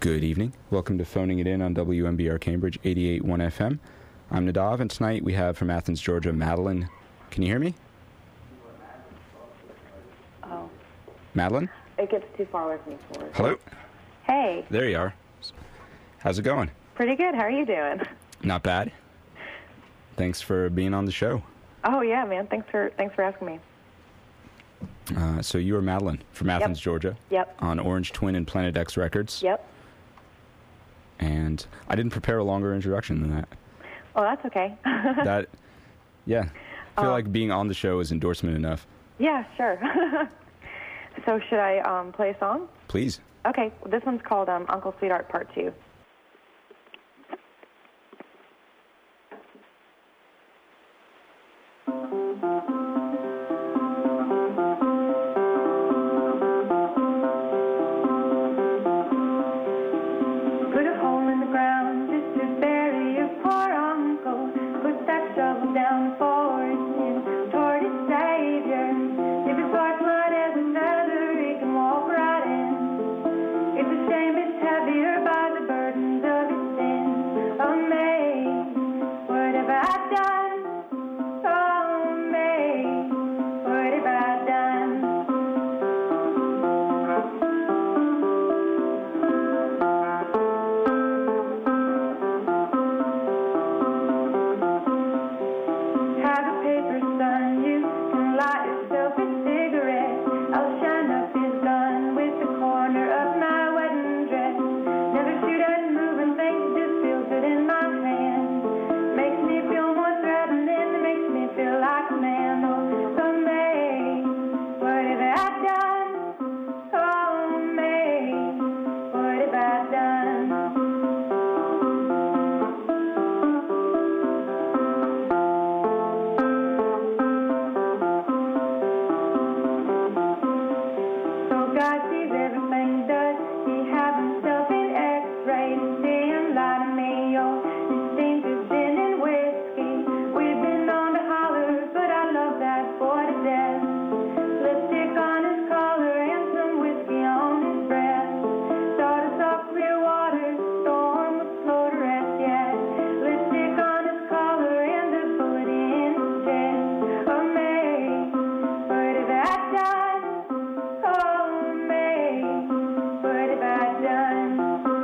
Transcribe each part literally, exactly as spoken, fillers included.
Good evening. Welcome to Phoning It In on W M B R Cambridge eighty-eight point one F M. I'm Nadav, and tonight we have from Athens, Georgia, Madeline. Can you hear me? Oh. Madeline? It gets too far away from me. Forward. Hello? Hey. There you are. How's it going? Pretty good. How are you doing? Not bad. Thanks for being on the show. Oh, yeah, man. Thanks for thanks for asking me. Uh, so you are Madeline from Athens, Yep. Georgia. Yep. On Orange Twin and Planet X Records. Yep. And I didn't prepare a longer introduction than that. Oh, that's okay. that, yeah. I feel Um, like being on the show is endorsement enough. Yeah, sure. So should I um, play a song? Please. Okay. This one's called um, Uncle Sweetheart Part two. Put a hole in the ground just to bury your poor uncle. Put that shovel down for his sin toward his Savior. If his heart's light as a feather, he can walk right in. It's a shame it's heavier by the burdens of his sins. Oh, May, what have I done? Oh, May, what have I done? Have a paper, son, you can light yourself a cigarette. I'll shine up his gun with the corner of my wedding dress. Never shoot at moving things, just feels good in my hand. Makes me feel more threatening, makes me feel like a man. Oh, so May, what have I done? Oh, May, what have I done? So God sees everything, does he have himself an X-ray to see him lie to me? Oh, this seems to sin and whiskey. We've been known to holler, but I love that boy to death. Lipstick on his collar and some whiskey on his breath. Thought I saw clear water, storm was slow to rest yet. Lipstick on his collar and a bullet in his chest. Oh, May, what have I done? Oh, May, what have I done?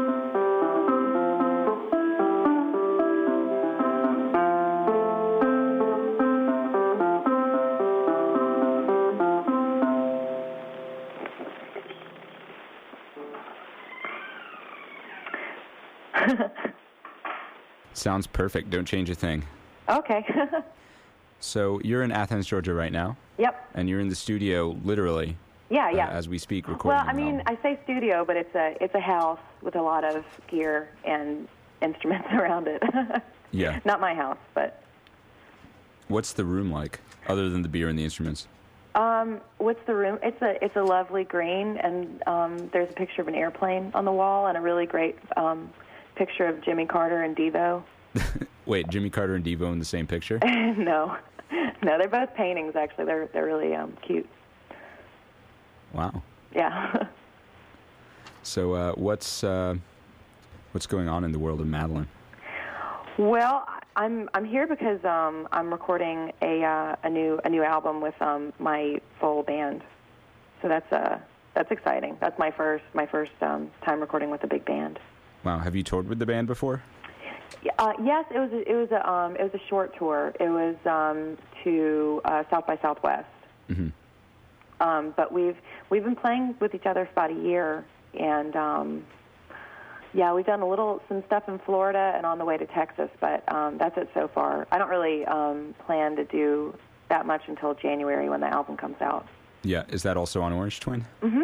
Sounds perfect. Don't change a thing. Okay. So you're in Athens, Georgia right now, Yep. and you're in the studio literally Yeah, uh, yeah. as we speak recording. Well, I your mean, album. I say studio, but it's a it's a house with a lot of gear and instruments around it. Yeah. Not my house, but What's the room like, other than the beer and the instruments? um, what's the room? It's a it's a lovely green, and um, there's a picture of an airplane on the wall, and a really great um, picture of Jimmy Carter and Devo. Wait, Jimmy Carter and Devo in the same picture? no, no, they're both paintings. Actually, they're they're really um, cute. Wow. Yeah. So uh, what's uh, what's going on in the world of Madeline? Well, I'm I'm here because um, I'm recording a uh, a new a new album with um, my full band. So that's uh that's exciting. That's my first my first um, time recording with a big band. Wow. Have you toured with the band before? Uh, yes, it was a, it was a um, it was a short tour. It was um, to uh, South by Southwest. Mm-hmm. Um, but we've we've been playing with each other for about a year, and um, yeah, we've done a little some stuff in Florida and on the way to Texas. But um, that's it so far. I don't really um, plan to do that much until January when the album comes out. Yeah. Is that also on Orange Twin? Mm-hmm.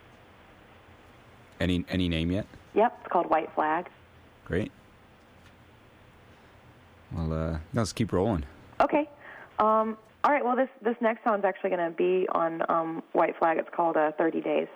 Any any name yet? Yep, it's called White Flag. Great. Well, uh, let's keep rolling. Okay. Um, all right. Well, this this next song's actually going to be on um, White Flag. It's called uh, thirty days.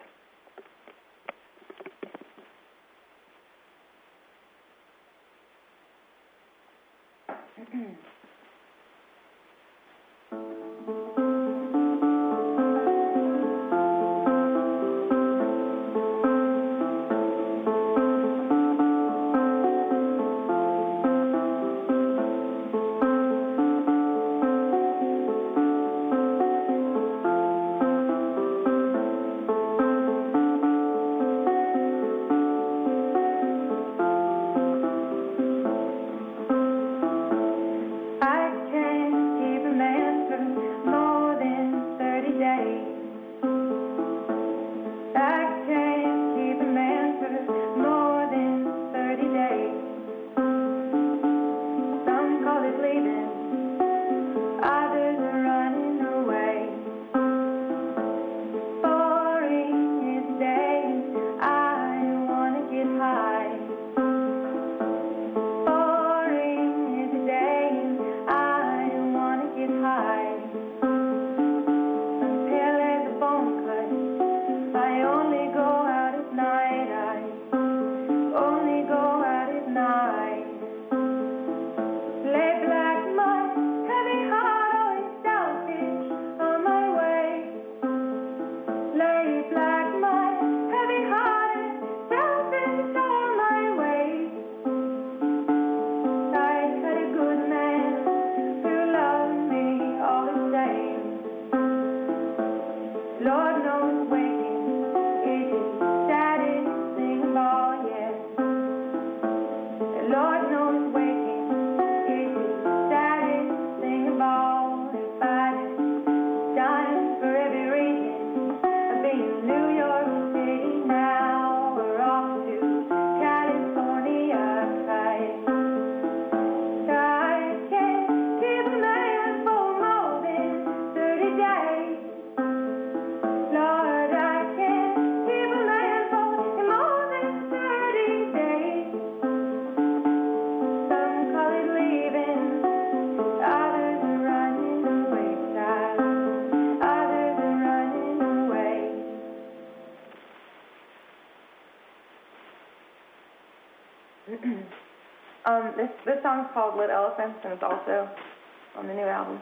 um, this this song's called Lit Elephants, and it's also on the new album.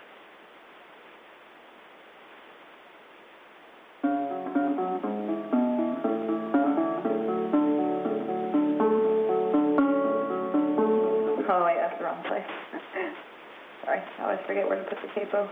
Oh wait, that's the wrong place. Sorry, I always forget where to put the capo.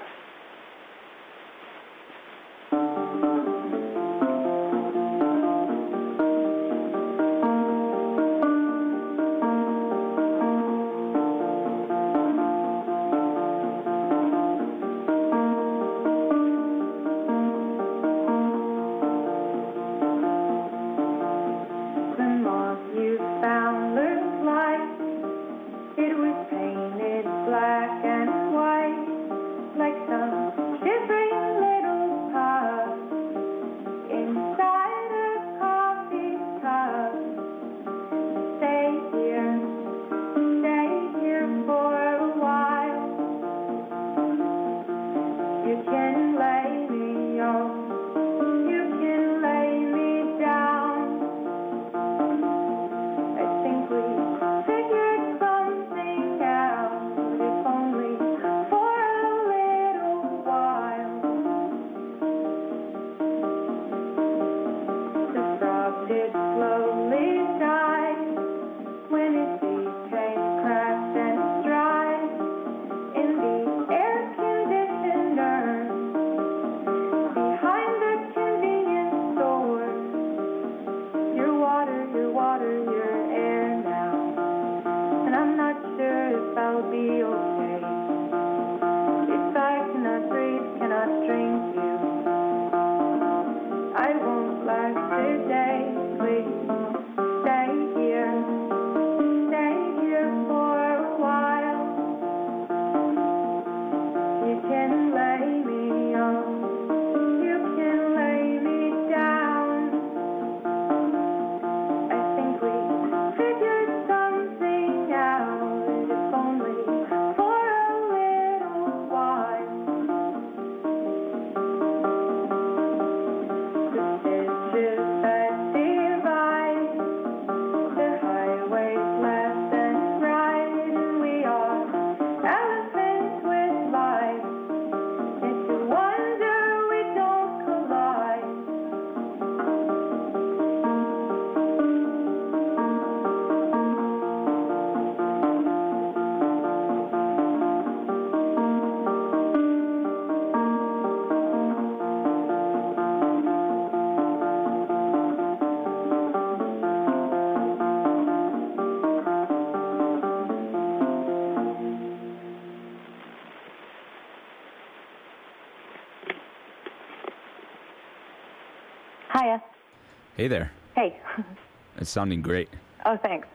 Hiya. Hey there. Hey. It's sounding great. Oh, thanks.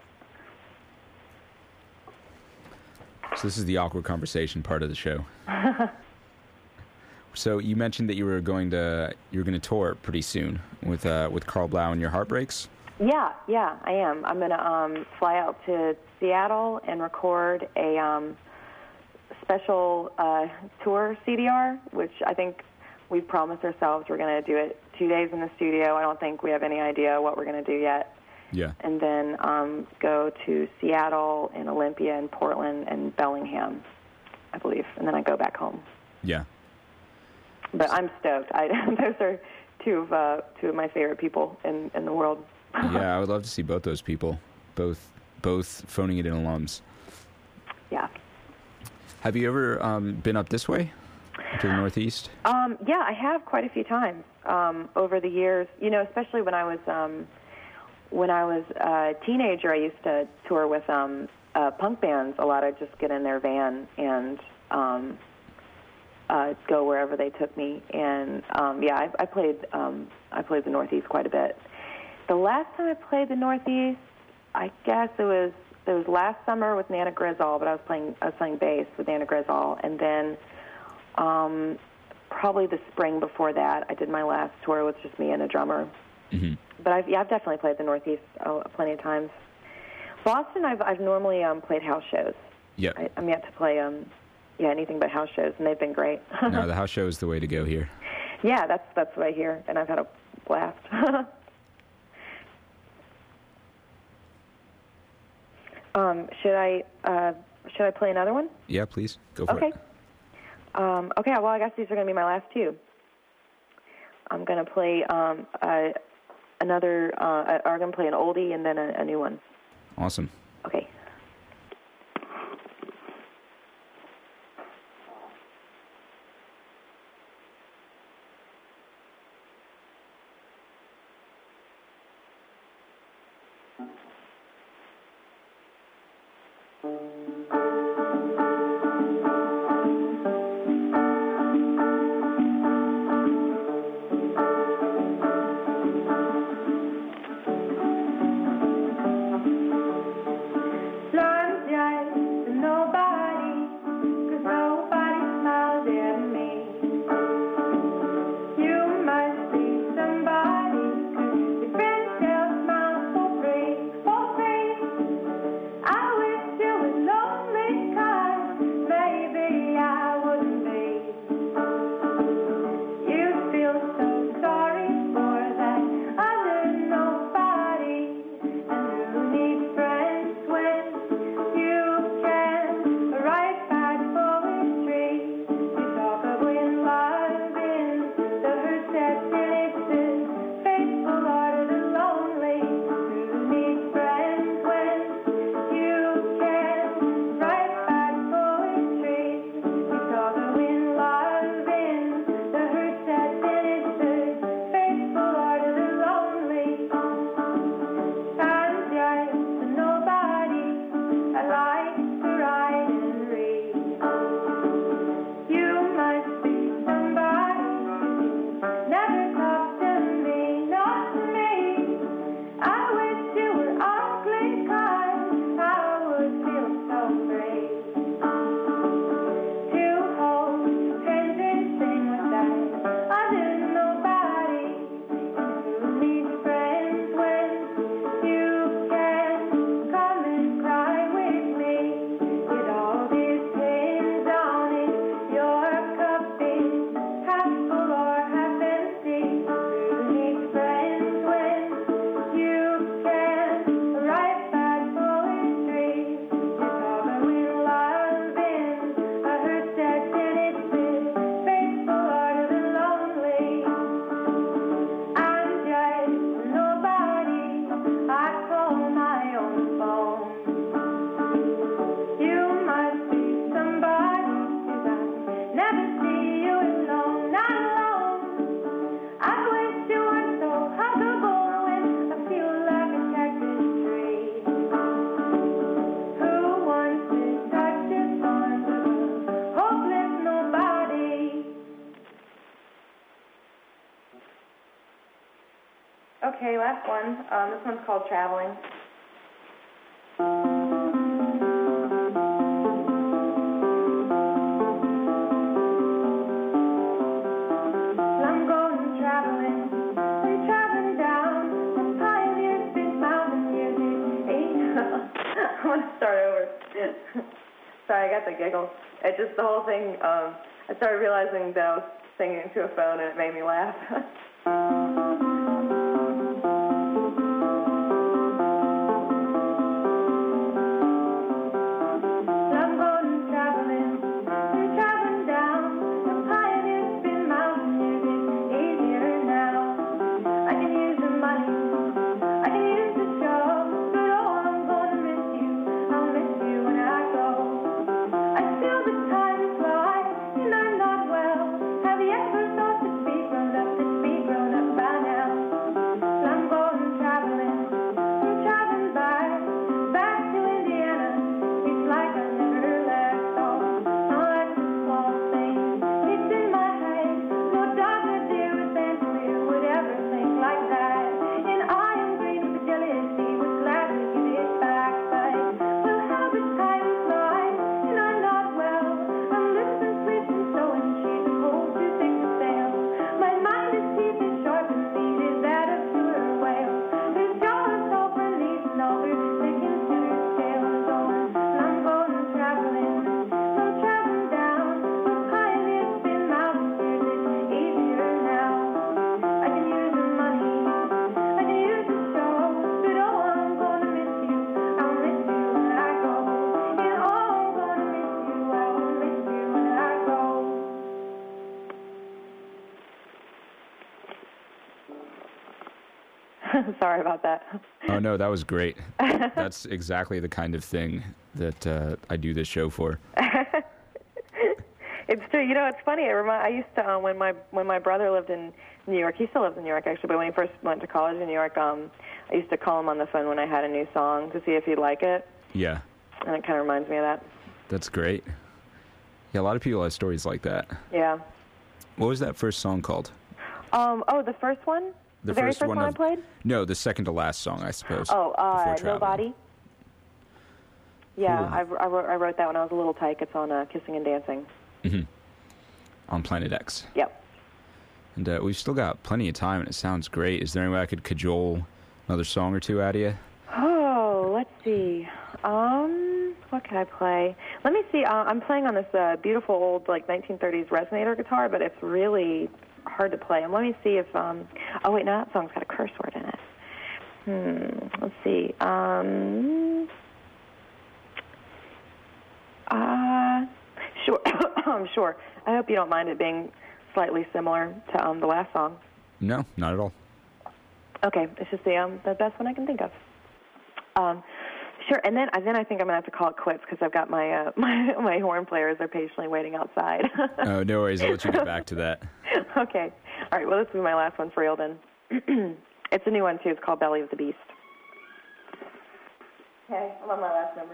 So this is the awkward conversation part of the show. So you mentioned that you were going to you were going to tour pretty soon with uh, with Carl Blau and Your Heartbreaks. Yeah, yeah, I am. I'm going to um, fly out to Seattle and record a um, special uh, tour C D R, which I think we've promised ourselves we're going to do it two days in the studio. I don't think we have any idea what we're going to do yet. Yeah. And then um, go to Seattle and Olympia and Portland and Bellingham, I believe. And then I go back home. Yeah. But I'm stoked. I, those are two of uh, two of my favorite people in, in the world. Yeah, I would love to see both those people, both both Phoning It In alums. Yeah. Have you ever um, been up this way to the Northeast? Um, yeah, I have quite a few times um, over the years. You know, especially when I was um, when I was a teenager, I used to tour with um, uh, punk bands a lot. I'd just get in their van and um, uh, go wherever they took me. And um, yeah, I, I played um, I played the Northeast quite a bit. The last time I played the Northeast, I guess it was it was last summer with Nana Grizzle, but I was playing I was playing bass with Nana Grizzle, and then um, probably the spring before that, I did my last tour with just me and a drummer. Mm-hmm. But I've yeah, I've definitely played the Northeast uh, plenty of times. Boston, I've I've normally um, played house shows. Yeah, I, I'm yet to play um yeah anything but house shows, and they've been great. No, the house show is the way to go here. Yeah, that's that's what I hear, and I've had a blast. Um, should I uh, should I play another one? Yeah, please. Go for Okay. it. Um, okay. Well, I guess these are going to be my last two. I'm going to play um, uh, another. Uh, I'm going to play an oldie and then a, a new one. Awesome. Okay. Okay, last one. Um, this one's called Traveling. I'm going traveling. I'm traveling down the pioneer big mountain music. Eight. I want to start over. Sorry, I got the giggles. It just, the whole thing, um, I started realizing that I was singing into a phone and it made me laugh. Speak Sorry about that. Oh, no, that was great. That's exactly the kind of thing that uh, I do this show for. It's true. You know, it's funny. It remi- I used to, uh, when my when my brother lived in New York, he still lives in New York, actually, but when he first went to college in New York, um, I used to call him on the phone when I had a new song to see if he'd like it. Yeah. And it kind of reminds me of that. That's great. Yeah, a lot of people have stories like that. Yeah. What was that first song called? Um. Oh, the first one? The, the very first, first one, one of, I played? No, the second to last song, I suppose. Oh, uh, before Nobody? Yeah, Cool. I, I, wrote, I wrote that when I was a little tyke. It's on uh, Kissing and Dancing. Mm-hmm. On Planet X. Yep. And uh, we've still got plenty of time, and it sounds great. Is there any way I could cajole another song or two out of you? Oh, let's see. Um, what can I play? Let me see. Uh, I'm playing on this uh, beautiful old, like, nineteen thirties resonator guitar, but it's really hard to play. And let me see if, um, oh, wait, no, that song's got a curse word in it. Hmm, let's see. Um, uh, sure. I'm sure. I hope you don't mind it being slightly similar to um, the last song. No, not at all. Okay, it's just the um, the best one I can think of. Um, sure, and then then I think I'm gonna have to call it quits because I've got my uh, my my horn players are patiently waiting outside. Oh, no worries. I'll let you get back to that. Okay, all right. Well, this will be my last one for real then. It's a new one too. It's called Belly of the Beast. Okay, I'm on my last number.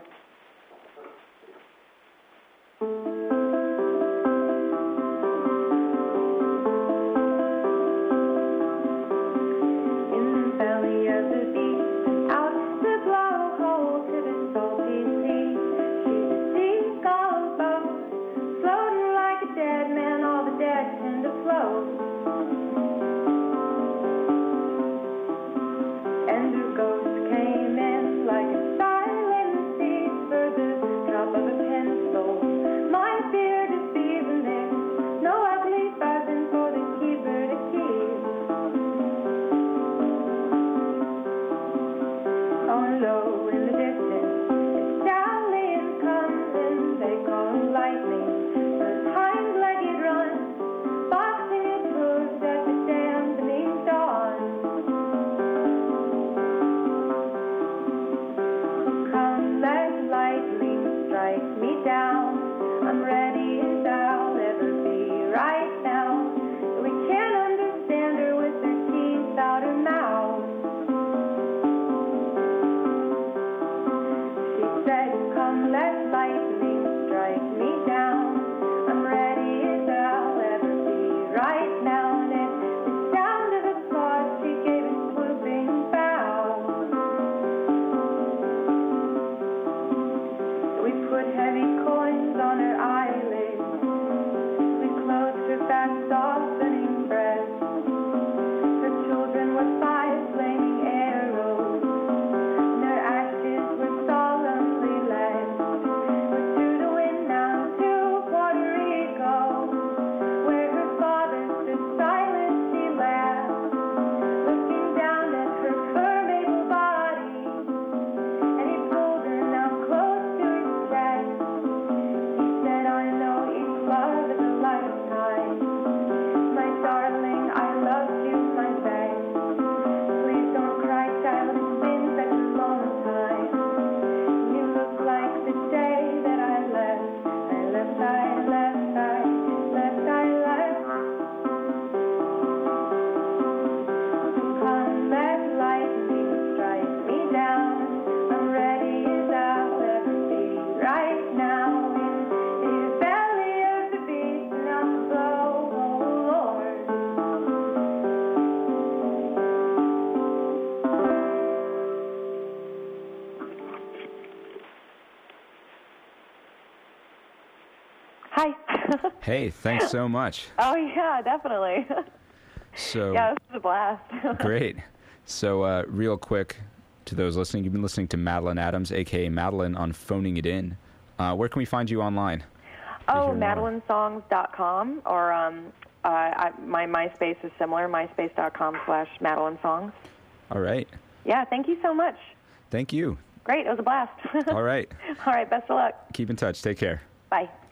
Hi. Hey, thanks so much. Oh, yeah, definitely. So yeah, this was a blast. Great. So uh, real quick, to those listening, you've been listening to Madeline Adams, a k a. Madeline, on Phoning It In. Uh, where can we find you online? Oh, madeline songs dot com, or um, uh, I, my MySpace is similar, myspace dot com slash Madeline Songs. All right. Yeah, thank you so much. Thank you. Great, it was a blast. All right. All right, best of luck. Keep in touch. Take care. Bye.